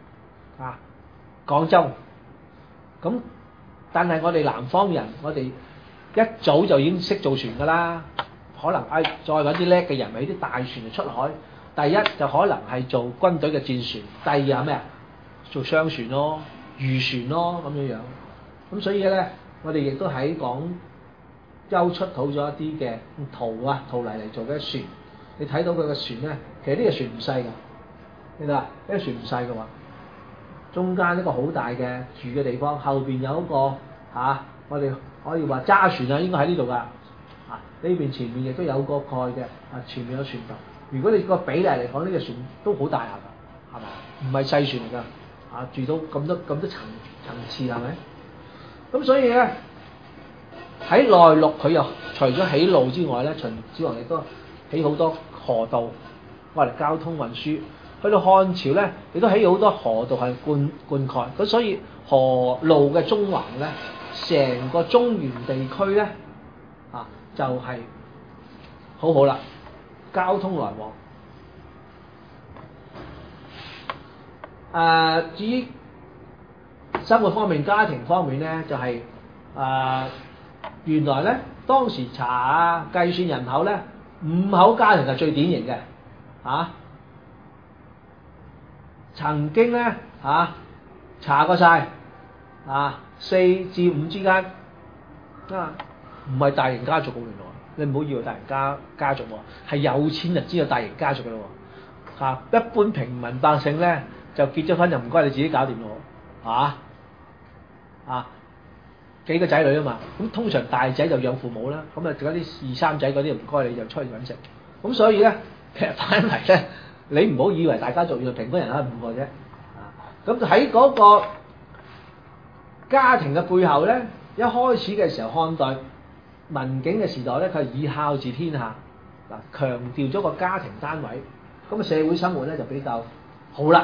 廣州。咁但係我哋南方人，我哋一早就已經識造船㗎啦，可能再揾啲叻嘅人，咪啲大船嚟出海。第一就可能係做軍隊嘅戰船，第二係咩啊？做商船咯、漁船咯咁樣樣。咁所以咧。我哋亦都喺廣州出土咗一啲嘅陶泥嚟做嘅船，你睇到佢嘅船咧，其實呢個船唔細㗎，你睇下呢個船唔細㗎喎，中間一個好大嘅住嘅地方，後邊有一個我哋可以話揸船啊，應該喺呢度㗎，呢邊前面亦都有個蓋嘅，前面有船頭。如果你個比例嚟講，呢個船都好大下㗎，係咪？唔係細船嚟㗎，住到咁多層次係咪？咁所以咧， 喺內陸佢又除咗起路之外咧，秦始皇亦都起好多河道，我哋交通運輸。去到漢朝咧，亦都起好多河道係灌溉，咁所以河路嘅縱橫咧，成個中原地區咧就係好好啦，交通來往。至於生活方面、家庭方面咧，就係、原來咧當時查計算人口咧，5口家庭係最典型嘅曾經咧查過晒4至5之間唔係大型家族喎，原來你唔好以為大型家族喎，係有錢人先有大型家族嘅咯喎。一般平民百姓咧就結咗婚就唔該你自己搞掂咯幾個仔女啊嘛，咁通常大仔就養父母啦，咁啊嗰啲2、3仔嗰啲唔該你就出去揾食，咁所以咧其實反嚟咧，你唔好以為大家族原來平均人口係5個啫，咁喺嗰個家庭嘅背後咧，一開始嘅時候漢代文景嘅時代咧，佢係以孝治天下，強調咗個家庭單位，咁啊社會生活咧就比較好啦。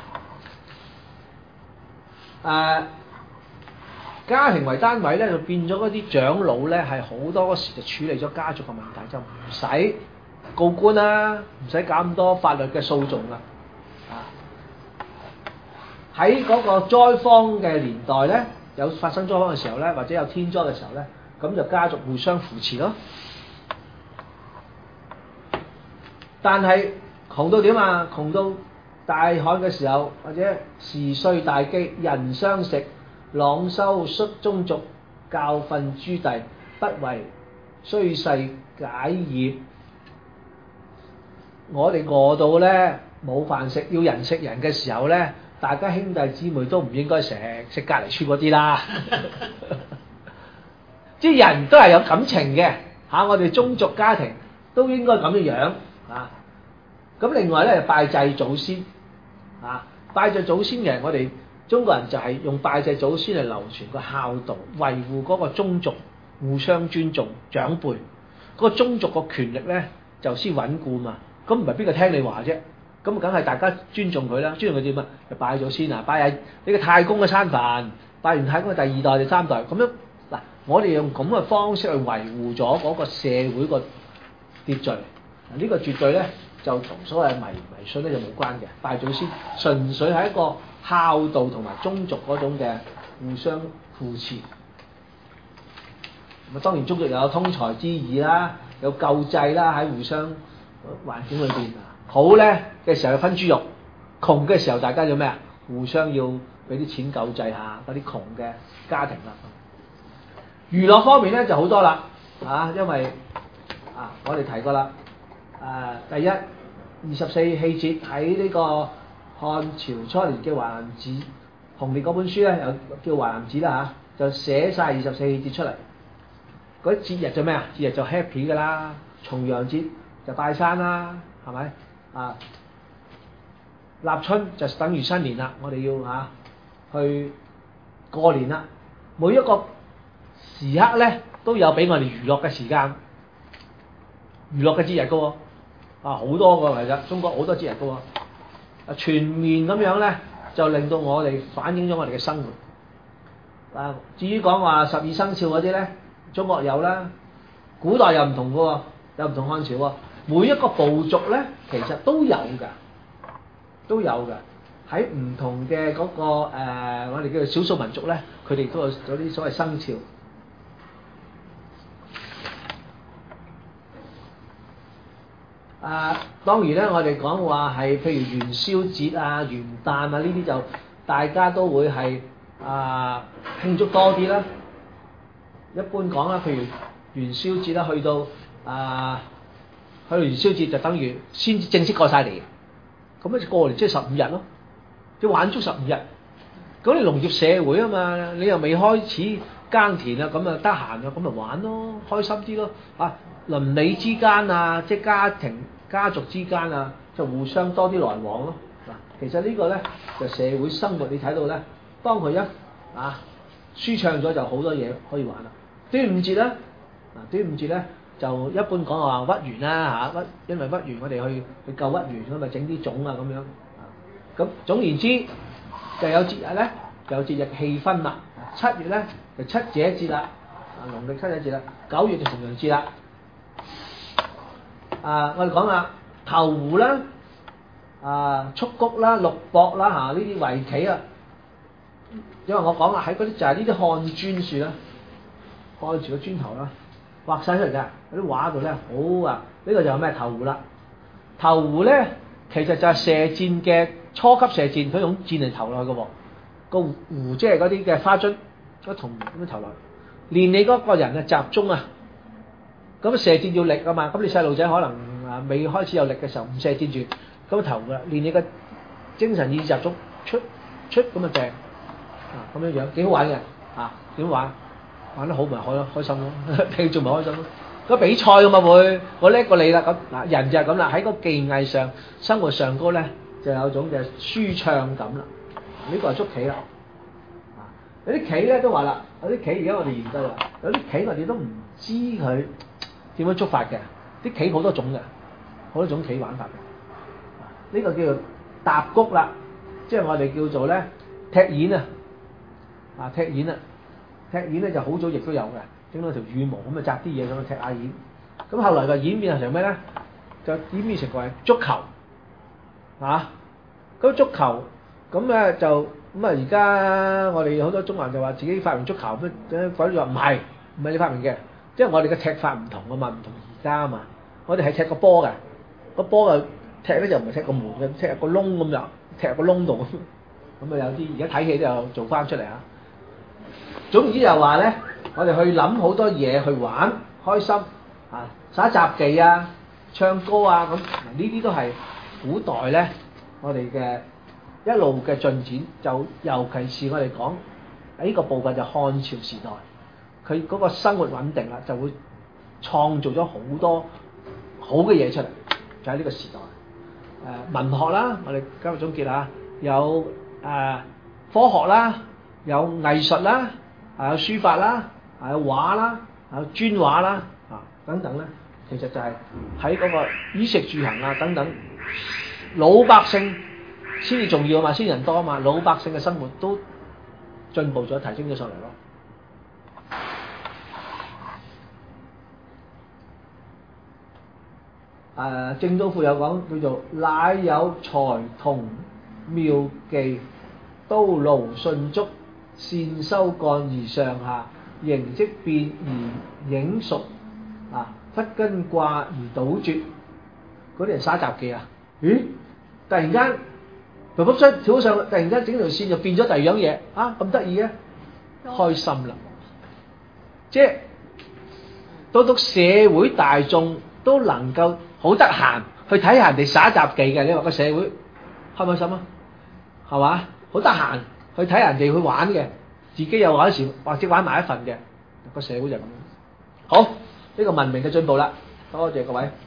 家庭為單位咧，就變咗嗰啲長老咧，係好多時就處理咗家族嘅問題，就唔使告官啦，唔使搞咁多法律嘅訴訟啦。喺嗰個災荒嘅年代咧，有發生災荒嘅時候咧，或者有天災嘅時候咧，咁就家族互相扶持咯。但係窮到點啊？窮到大旱嘅時候，或者時歲大饑，人相食。朗修率宗族，教訓諸弟，不為衰世解業。我哋餓到咧冇飯食，要人食人嘅時候咧，大家兄弟姊妹都唔應該食隔離村嗰啲啦。即係人都係有感情嘅我哋宗族家庭都應該咁樣咁另外咧，拜祭祖先拜祭祖先嘅我哋。中國人就係用拜祭祖先嚟流傳個孝道，維護嗰個宗族互相尊重長輩，嗰個宗族個權力咧就先穩固嘛。咁唔係邊個聽你話啫？咁梗係大家尊重佢啦。尊重佢點啊？就拜祖先拜下你個太公嘅餐飯，拜完太公嘅第2代、第3代咁樣嗱。我哋用咁嘅方式去維護咗嗰個社會個秩序。呢個絕對咧就同所謂迷信咧就冇關嘅。拜祖先純粹係一個孝道同埋宗族嗰種嘅互相扶持，咁當然宗族又有通財之義啦，有救濟啦，喺互相環境裏邊好咧嘅時候要分豬肉，窮嘅時候大家要咩啊？互相要俾啲錢救濟下嗰啲窮嘅家庭啦。娛樂方面咧就好多啦因為我哋提過啦第一24氣節喺呢個漢朝初年嘅《淮南子》紅烈嗰本書咧，有叫《淮南子》啦就寫晒24氣節出嚟。嗰啲節日就咩啊？節日就 happy 噶啦，重陽節就拜山啦，係咪立春就等於新年啦，我哋要去過年啦。每一個時刻咧都有俾我哋娛樂嘅時間，娛樂嘅節日噶喎好多個其實中國好多節日噶喎。全面咁樣咧，就令到我哋反映咗我哋嘅生活。至於講話12生肖嗰啲咧，中國有啦，古代又唔同嘅喎，又唔同漢朝喎。每一個部族咧，其實都有㗎，喺唔同嘅嗰個我哋叫做少數民族咧，佢哋都有嗰啲所謂生肖。當然咧，我哋講話係譬如元宵節元旦呢啲就大家都會係慶祝多啲啦。一般講啦，譬如元宵節啦，去到元宵節就等於先正式過晒嚟，咁咧過嚟即係15日咯，即係玩足15日。咁你農業社會啊嘛，你又未開始耕田咁啊得閒咁咪玩咯，開心啲咯鄰里之間即係家族之間就互相多啲來往咯。其實呢個咧就社會生活，你睇到咧，當佢一舒暢咗，就好多嘢可以玩啦。 端午節啦，端午節咧就一般講話屈原啦嚇，因為屈原我哋去救屈原咁咪整啲粽啊咁樣。咁總言之就有節日咧，就有節日氣氛啦。7月咧就七姐節啦，農曆七姐節啦。9月就重陽節啦。我哋講啦，投壺啦，蹴鞠啦，六博啦呢啲圍棋啊。因為我講啦，喺嗰啲就係呢啲漢磚樹啦，蓋住個磚頭啦，畫晒出嚟㗎。嗰啲畫度咧好啊，呢個就係咩投壺啦。投壺咧其實就係射箭嘅初級射箭，佢用箭嚟投落去嘅喎。個壺即係嗰啲嘅花樽，嗰銅咁樣投落去，練你嗰個人嘅集中啊。咁射箭要力啊嘛，咁你細路仔可能未開始有力嘅時候唔射箭住，咁投㗎，練你嘅精神意志集中，出咁啊掟。咁樣樣幾好玩嘅，點玩？玩得好咪開心咯，聽眾咪開心咯。嗰比賽咁嘛會，我叻過你啦咁人就係咁啦，喺個技藝上、生活上高咧就有種嘅舒暢感啦。呢個係捉棋啦。有啲棋咧都話啦，有啲棋而家我哋研究啦，有啲棋我哋都唔知佢點樣捉法嘅，啲棋好多種嘅，好多種棋玩法嘅。呢個叫做踏谷啦，即係我哋叫做咧踢毽啊。踢毽咧就好早亦都有嘅，整到條羽毛咁啊，紮啲嘢上去踢下毽。咁後來就演變成咩咧？就演變成為足球咁足球咁咧就咁啊！而家我哋好多中國人就話自己發明足球，咁鬼咗話唔係你發明嘅，即係我哋嘅踢法唔同啊嘛，唔同而家啊嘛。我哋係踢個波嘅，個波啊踢咧就唔係踢個門嘅，踢個窿咁就踢個窿度咁啊，有啲而家睇戲都有做翻出嚟啊！總言之就話咧，我哋去諗好多嘢去玩，開心耍雜技啊、唱歌啊咁，呢啲都係古代咧我哋嘅一路嘅進展。就尤其是我哋講喺呢個部分就漢朝時代，佢嗰個生活穩定啦，就會創造咗好多好嘅嘢出嚟。就喺呢個時代，文學啦，我哋今日總結下，有科學啦，有藝術啦。有書法啦，有畫啦，有磚畫啦，等等咧，其實就係喺嗰個衣食住行啊等等，老百姓先至重要啊嘛，先人多啊嘛，老百姓嘅生活都進步咗，提升咗上嚟咯。正都府有講叫做乃有才同妙技，刀弩迅速。善修幹而上下，形跡變而影熟，忽根卦而倒絕。嗰啲人耍雜技啊！咦？突然間，噗噗聲跳上，突然間整條線就變咗第二樣嘢咁得意嘅，開心啦！即係到社會大眾都能夠好得閒去睇下人哋耍雜技嘅，你話個社會開唔開心啊？係嘛？好得閒。去睇人哋去玩嘅，自己又玩時或者玩埋一份嘅，個社會就咁樣。好，呢個文明嘅進步啦，多謝各位。